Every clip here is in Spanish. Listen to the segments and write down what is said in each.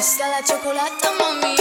gusta la chocolata, mami.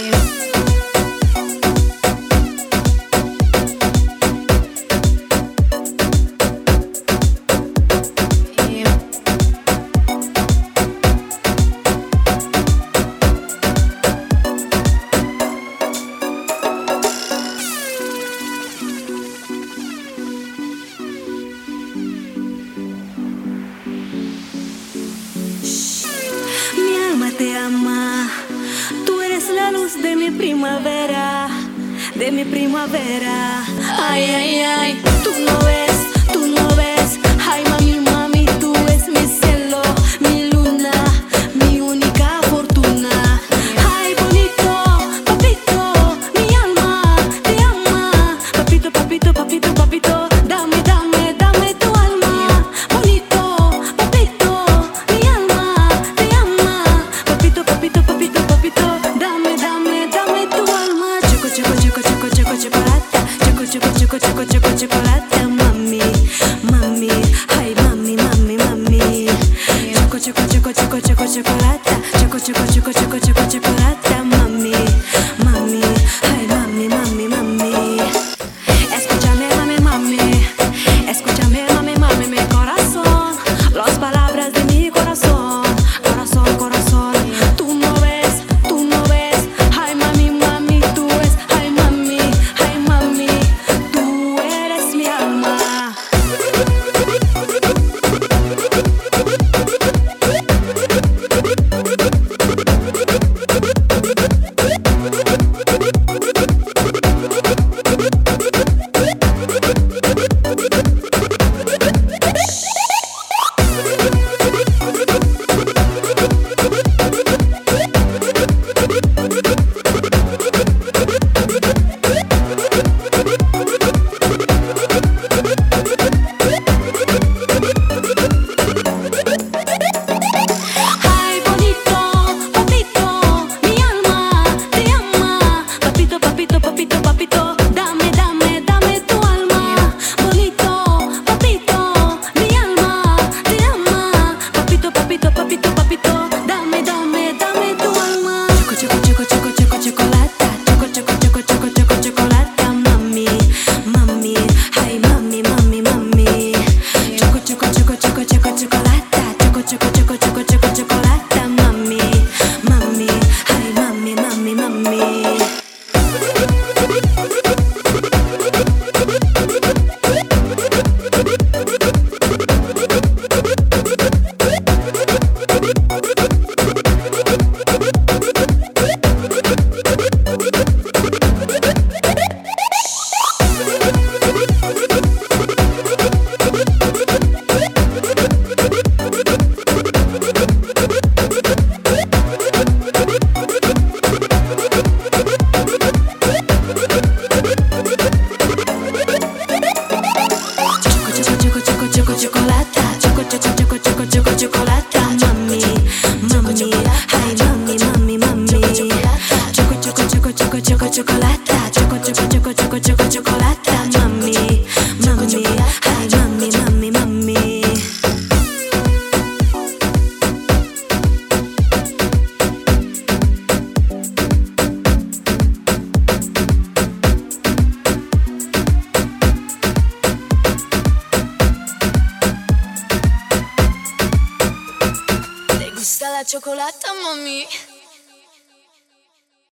Mi alma te ama, tú eres la luz de mi primavera, de mi primavera. Ay, ay, ay, tú no ves, ay mami, mami, tú eres mi cielo, mi luna, mi única fortuna. Ay, bonito, papito, mi alma te ama, papito, papito, papito, papito, dame, dame, dame tu alma. Bonito, papito, mi alma te ama, papito, papito, papito, papito, dame, dame, dame tu alma. Choco, choco, choco, choco, choco, chocolate, choco, choco, choco, choco, choco, chocolate, mami, mami, ay mami, mami, mami. Choco, choco, choco, choco, choco, chocolate, choco, choco, choco, choco, choco, chocolate, mami, mami, ay mami, mami, mami. Escúchame, mami, mami, escúchame, mami, mami, mi corazón, las palabras de mi corazón, corazón, corazón. Tú no ves, ay mami, mami, tú ves, ay mami, tú eres mi alma. Ay, bonito, papito, mi alma te ama, papito, papito, papito, papito, dame, dame, dame tu alma. Bonito, papito, mi alma te ama, papito, papito, papito, papito, dame, dame, dame tu alma. Choco, choco, choco, choco, choco, chocolate, choco, choco, choco, choco, choco, chocolate, mami, mami, ay mami, mami, mami. Choco, choco, choco, choco, choco, chocolate, choco, choco, choco, choco, choco, chocolate, mami, mami, ay mami, mami, mami. Choco, choco, choco, chocolate, choco, choco, choco, choco, choco, chocolate, mami, mami, ay mami, mami, mami. Choco, choco, choco, choco, choco, chocolate, choco, choco, choco, choco, choco, chocolate, mami, mami, ay mami, mami, mami. ¿Te gusta la chocolata, mami?